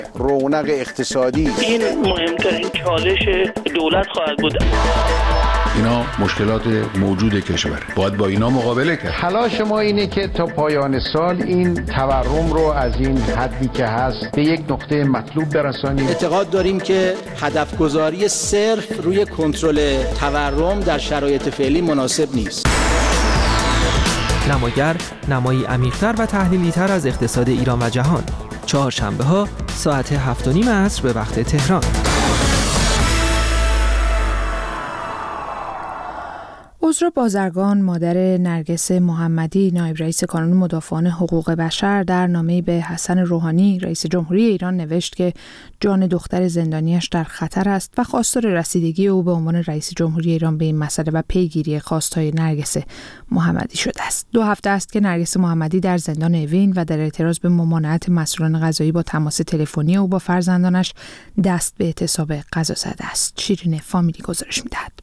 رونق اقتصادی. این مهمترین چالش دولت خواهد بود. اینا مشکلات موجود کشوره، باید با اینا مقابله کرد. تلاش ما اینه که تا پایان سال این تورم رو از این حدی که هست به یک نقطه مطلوب برسانیم. اعتقاد داریم که هدف گذاری صرف روی کنترل تورم در شرایط فعلی مناسب نیست. نماگر، نمایی عمیق‌تر و تحلیلی‌تر از اقتصاد ایران و جهان. چهارشنبه‌ها ساعت 7:30 عصر به وقت تهران. عذرا بازرگان، مادر نرگس محمدی، نایب رئیس کانون مدافعان حقوق بشر، در نامه‌ای به حسن روحانی رئیس جمهوری ایران نوشت که جان دختر زندانیش در خطر است و خواستار رسیدگی او به عنوان رئیس جمهوری ایران به این مسئله و پیگیری خواستهای نرگس محمدی شده است. 2 هفته است که نرگس محمدی در زندان اوین و در اعتراض به ممانعت مسئولان قضایی با تماس تلفنی او با فرزندانش دست به اعتصاب قضا زده است. شیرین فامیلی گزارش می‌دهد.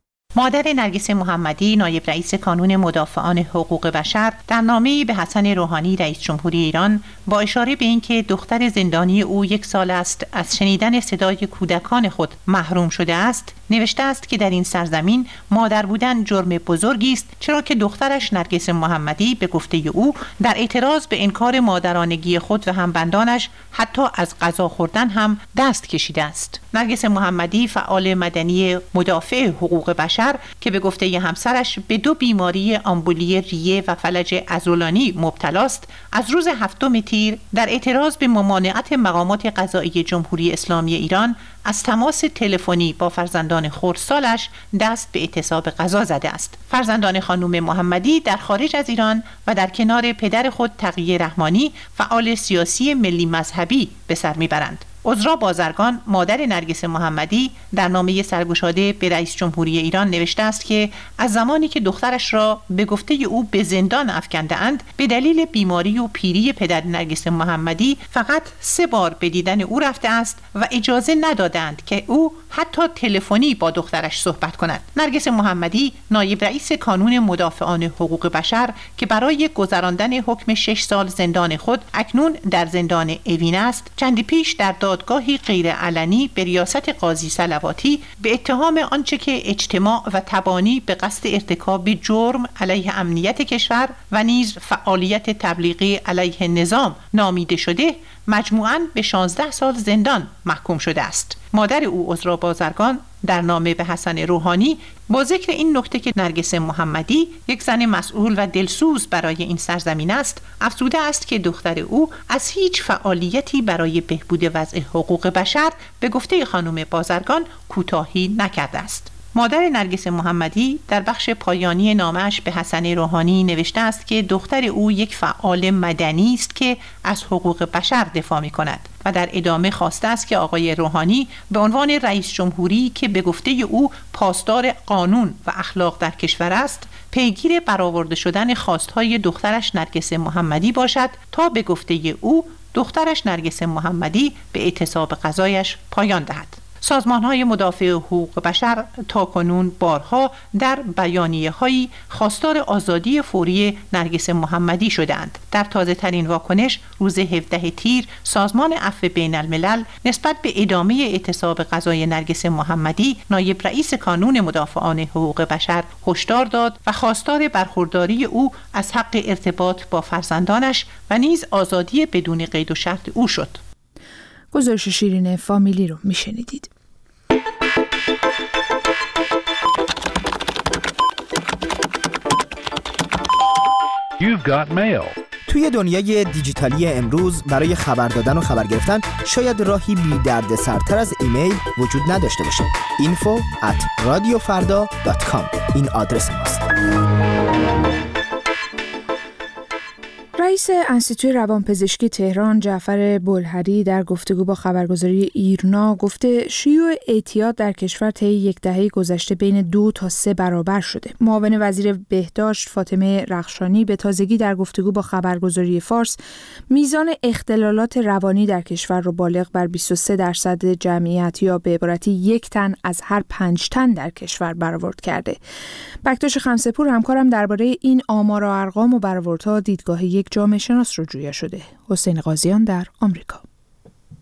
مادر نرگس محمدی، نایب رئیس کانون مدافعان حقوق بشر، در نامه‌ای به حسن روحانی رئیس جمهوری ایران با اشاره به اینکه دختر زندانی او 1 سال است از شنیدن صدای کودکان خود محروم شده است، نوشته است که در این سرزمین مادر بودن جرم بزرگی است، چرا که دخترش نرگس محمدی به گفته او در اعتراض به انکار مادرانگی خود و همبندانش حتی از غذا خوردن هم دست کشیده است. نرگس محمدی فعال مدنی مدافع حقوق بشر که به گفته همسرش به 2 بیماری آمبولی ریه و فلج عضلانی مبتلاست، از روز 7 تیر در اعتراض به ممانعت مقامات قضایی جمهوری اسلامی ایران از تماس تلفنی با فرزندان خردسالش دست به اعتصاب قضا زده است. فرزندان خانم محمدی در خارج از ایران و در کنار پدر خود تقی رحمانی فعال سیاسی ملی مذهبی به سر میبرند. عذرا بازرگان، مادر نرگس محمدی، در نامه سرگشاده به رئیس جمهوری ایران نوشته است که از زمانی که دخترش را به گفته او به زندان افکنده‌اند به دلیل بیماری و پیری پدر نرگس محمدی فقط 3 بار به دیدن او رفته است و اجازه ندادند که او حتی تلفنی با دخترش صحبت کند. نرگس محمدی، نایب رئیس کانون مدافعان حقوق بشر که برای گذراندن حکم 6 سال زندان خود اکنون در زندان اوین است، چندی پیش در دادگاهی غیر علنی به ریاست قاضی صلواتی به اتهام آنچه که اجتماع و تبانی به قصد ارتکاب جرم علیه امنیت کشور و نیز فعالیت تبلیغی علیه نظام نامیده شده، مجموعاً به 16 سال زندان محکوم شده است. مادر او عذرا بازرگان در نامه به حسن روحانی با ذکر این نکته که نرگس محمدی 1 زن مسئول و دلسوز برای این سرزمین است، افزوده است که دختر او از هیچ فعالیتی برای بهبود وضع حقوق بشر به گفته خانم بازرگان کوتاهی نکرده است. مادر نرگس محمدی در بخش پایانی نامه‌اش به حسن روحانی نوشته است که دختر او یک فعال مدنی است که از حقوق بشر دفاع می‌کند و در ادامه خواسته است که آقای روحانی به عنوان رئیس جمهوری که به گفته او پاسدار قانون و اخلاق در کشور است، پیگیر برآورده شدن خواستهای دخترش نرگس محمدی باشد تا به گفته او دخترش نرگس محمدی به اعتصاب قضایش پایان دهد. سازمان‌های مدافع حقوق بشر تاکنون بارها در بیانیه‌هایی خواستار آزادی فوری نرگس محمدی شدند. در تازه‌ترین واکنش روز 17 تیر سازمان عفو بین الملل نسبت به ادامه اعتصاب قضای نرگس محمدی نایب رئیس کانون مدافعان حقوق بشر هشدار داد و خواستار برخورداری او از حق ارتباط با فرزندانش و نیز آزادی بدون قید و شرط او شد. گزارش شیرین فامیلی رو میشنیدید. You've got mail. توی دنیای دیجیتالی امروز برای خبر دادن و خبر گرفتن شاید راهی بی درد سرتر از ایمیل وجود نداشته باشه. info@radiofarda.com این آدرس ماست. رئیس انستیتوی روانپزشکی تهران جعفر بلهری در گفتگو با خبرگزاری ایرنا گفته شیوع اعتیاد در کشور طی 1 دهه گذشته بین 2 تا 3 برابر شده. معاون وزیر بهداشت فاطمه رخشانی به تازگی در گفتگو با خبرگزاری فارس میزان اختلالات روانی در کشور را بالغ بر 23% جمعیت یا به عبارتی 1 تن از هر 5 تن در کشور برآورد کرده. بکتاش خمسه‌پور همکارم درباره این آمار و ارقام و برآوردها دیدگاه یک جامعه شناس رو جویا شده. حسین قاضیان در آمریکا.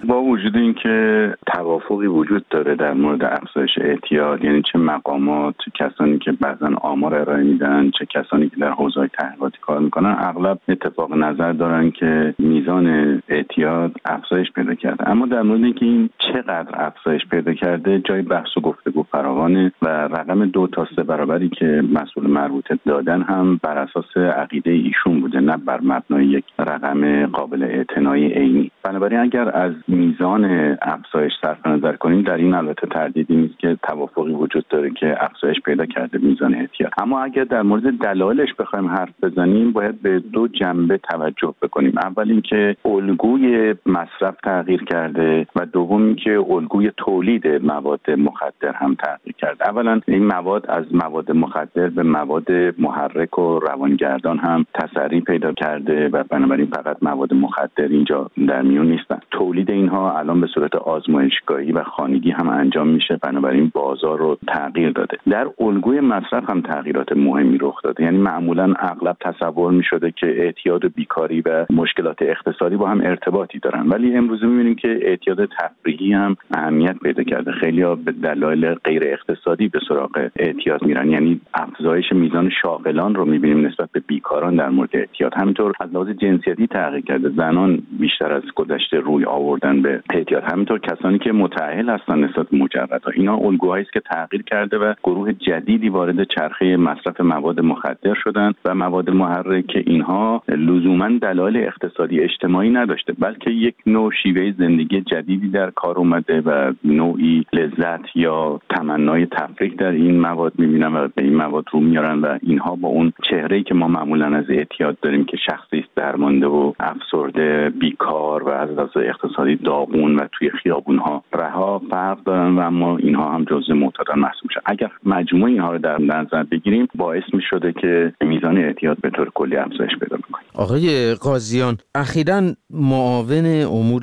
با وجود اینکه توافقی وجود داره در مورد افزایش اعتیاد، یعنی چه مقامات، چه کسانی که بعضن آمار ارائه میدن، چه کسانی که در حوزه‌های تحقیقاتی کار میکنن، اغلب اتفاق نظر دارن که میزان اعتیاد افزایش پیدا کرده. اما در مورد اینکه این چقدر افزایش پیدا کرده جای بحث و گفتگو فراوانه و رقم 2 تا 3 برابری که مسئول مربوطه دادن هم بر اساس عقیده ایشون بوده، نه بر مبنای یک رقم قابل اعتنایی عینی. بنابراین اگر از میزان افزایش صرف نظر کنیم، در این البته تردیدی نیست که توافقی وجود داره که افزایش پیدا کرده میزان اعتیاد. اما اگر در مورد دلایلش بخوایم حرف بزنیم، باید به 2 جنبه توجه بکنیم. اول اینکه الگوی مصرف تغییر کرده و دوم اینکه الگوی تولید مواد مخدر هم تغییر کرده. اولا این مواد از مواد مخدر به مواد محرک و روانگردان هم تسری پیدا کرده و بنابراین فقط مواد مخدر اینجا در میون نیستن. تولید اینها الان به صورت آزمایشگاهی و خانگی هم انجام میشه، بنابراین بازار رو تغییر داده. در الگوی مصرف هم تغییرات مهمی رخ داده. یعنی معمولا اغلب تصور میشده که اعتیاد و بیکاری و مشکلات اقتصادی با هم ارتباطی دارن، ولی امروز میبینیم که اعتیاد تفریحی هم اهمیت پیدا کرده. خیلی‌ها به دلایل غیر اقتصادی به سراغ اعتیاد میرن، یعنی افزایش میزان شاغلان رو میبینیم نسبت به بیکاران در مورد اعتیاد. همینطور از لحاظ جنسیتی تغییر کرده، زنان بیشتر از گذشته روی آوردن به اعتیاد، همینطور کسانی که متأهل هستن نسبت به مجردها. اینا الگوهایی است که تغییر کرده و گروه جدیدی وارد چرخه مصرف مواد مخدر شدن و مواد محرک که اینها لزوما دلایل اقتصادی اجتماعی نداشته، بلکه یک نوع شیوه زندگی جدیدی در کار اومده و نوعی لذت یا تمنای تفریح در این مواد میبینن و به این مواد رو میارن و اینها با اون چهره‌ای که ما معمولا از اعتیاد داریم که شخصی است درمانده و افسرده، بیکار و از لحاظ اقتصادی داغون و توی خیابون‌ها رها، فرق دارن و اما اینها هم جزء معتادان محسوب میشن. اگر مجموع اینها رو در نظر بگیریم باعث میشده که میزان اعتیاد به طور کلی افزایش پیدا کنه. آقای قاضیان، اخیراً معاون امور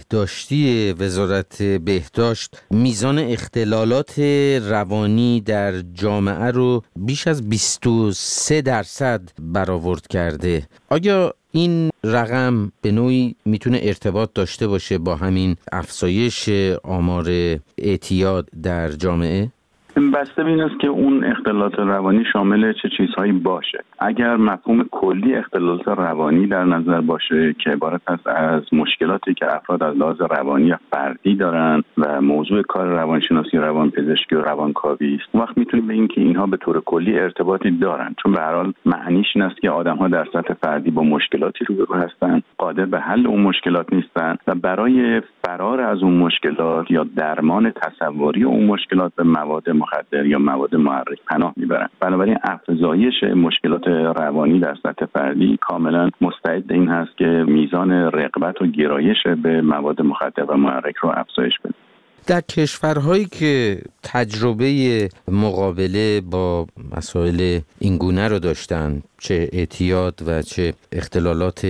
بهداشتی وزارت بهداشت میزان اختلالات روانی در جامعه رو بیش از 23% برآورد کرده. آیا این رقم به نوعی میتونه ارتباط داشته باشه با همین افزایش آمار اعتیاد در جامعه؟ بسته به این است که اون اختلالات روانی شامل چه چیزهایی باشه. اگر مفهوم کلی اختلالات روانی در نظر باشه که عبارت است از مشکلاتی که افراد از لحاظ روانی فردی دارن و موضوع کار روانشناسی، روانپزشکی و روانکاوی است، اون وقت میتونیم بگیم که اینها به طور کلی ارتباطی دارن، چون به هر حال معنیش این است که آدم‌ها در سطح فردی با مشکلاتی روبرو هستن، قادر به حل اون مشکلات نیستن و برای فرار از اون مشکلات یا درمان تصوری اون مشکلات به مواد مخدر یا مواد محرک پناه میبرن. بنابراین افزایش مشکلات روانی در سطح فردی کاملا مستعد این هست که میزان رغبت و گرایش به مواد مخدر و محرک رو افزایش بده. در کشورهایی که تجربه مقابله با مسائل اینگونه رو داشتن، چه اعتیاد و چه اختلالات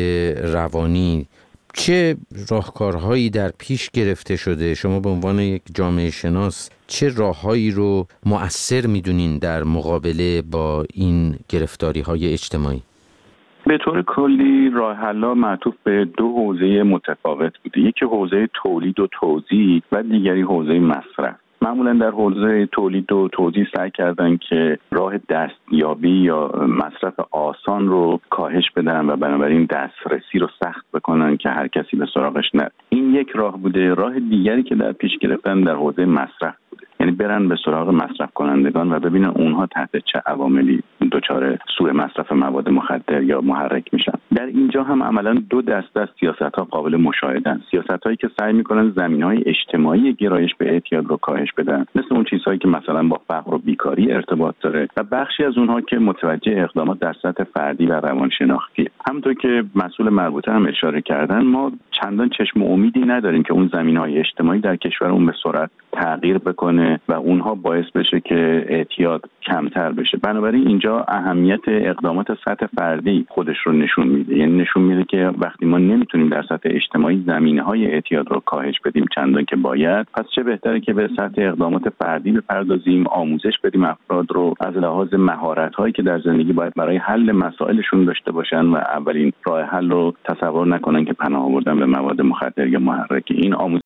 روانی، چه راهکارهایی در پیش گرفته شده؟ شما به عنوان یک جامعه شناس چه راههایی رو مؤثر میدونین در مقابله با این گرفتاری‌های اجتماعی؟ به طور کلی راه حل‌ها معطوف به 2 حوزه متفاوت بوده. یکی حوزه تولید و توزیع و دیگری حوزه مصرف. معمولا در حوزه تولید و توزیع سعی کردن که راه دستیابی یا مصرف آسان رو کاهش بدن و بنابراین دسترسی رو سخت بکنن که هر کسی به سراغش نره. این یک راه بوده. راه دیگری که در پیش گرفتن در حوزه مصرف بوده، یعنی برن به سراغ مصرف کنندگان و ببینن اونها تحت چه عواملی دچار سوء مصرف مواد مخدر یا محرک میشن. در اینجا هم عملاً 2 دسته از سیاست‌ها قابل مشاهده‌اند. سیاست‌هایی که سعی می‌کنن زمینه‌های اجتماعی گرایش به اعتیاد رو کاهش بدن، مثل اون چیزهایی که مثلا با فقر و بیکاری ارتباط داره، و بخشی از اونها که متوجه اقدامات در سطح فردی و روانشناختی. همونطور که مسئول مربوطه هم اشاره کردن، ما چندان چشم امیدی نداریم که اون زمینه‌های اجتماعی در کشورمون به سرعت تغییر بکنه و اونها باعث بشه که اعتیاد کمتر بشه. بنابراین اینجا اهمیت اقدامات سطح فردی خودش رو نشون میده. یعنی نشون میده که وقتی ما نمیتونیم در سطح اجتماعی زمینه‌های اعتیاد رو کاهش بدیم چندان که باید، پس چه بهتره که به سطح اقدامات فردی بپردازیم، آموزش بدیم افراد رو از لحاظ مهارت‌هایی که در زندگی باید برای حل مسائلشون داشته باشن و اولین راه حل رو تصور نکنن که پناه آوردن به مواد مخدر یا محرک. این